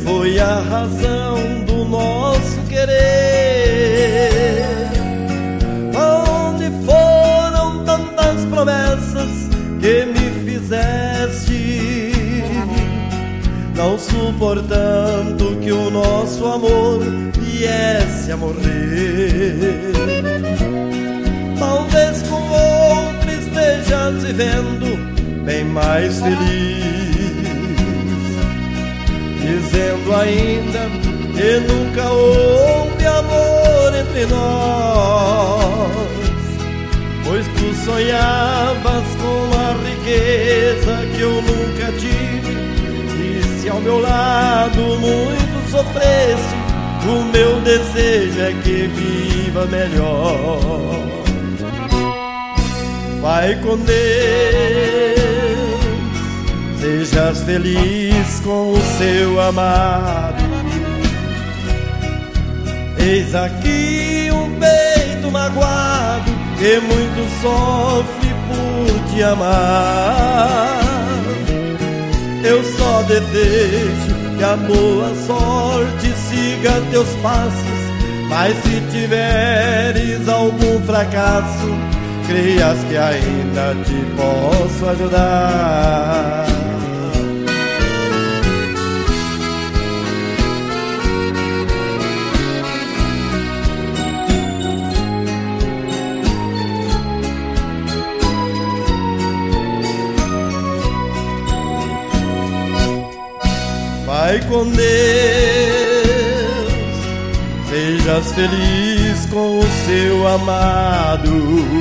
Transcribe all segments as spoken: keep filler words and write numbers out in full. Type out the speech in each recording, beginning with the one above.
foi a razão do nosso querer. Onde foram tantas promessas que me fizeste, não suportando que o nosso amor viesse a morrer. Talvez com outro estejas vivendo bem mais feliz, dizendo ainda que nunca houve amor entre nós, pois tu sonhavas com a riqueza que eu nunca tive. E se ao meu lado muito sofresse, o meu desejo é que viva melhor. Vai com Deus, sejas feliz com o seu amado. Eis aqui um peito magoado que muito sofre por te amar. Eu só desejo que a boa sorte siga teus passos, mas se tiveres algum fracasso, creias que ainda te posso ajudar. Vai com Deus, sejas feliz com o seu amado.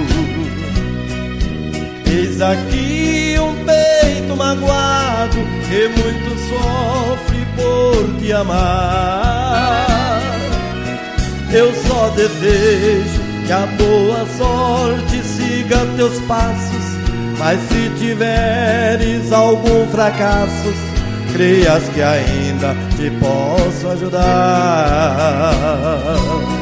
Eis aqui um peito magoado que muito sofre por te amar. Eu só desejo que a boa sorte siga teus passos, mas se tiveres algum fracasso, creias que ainda te posso ajudar.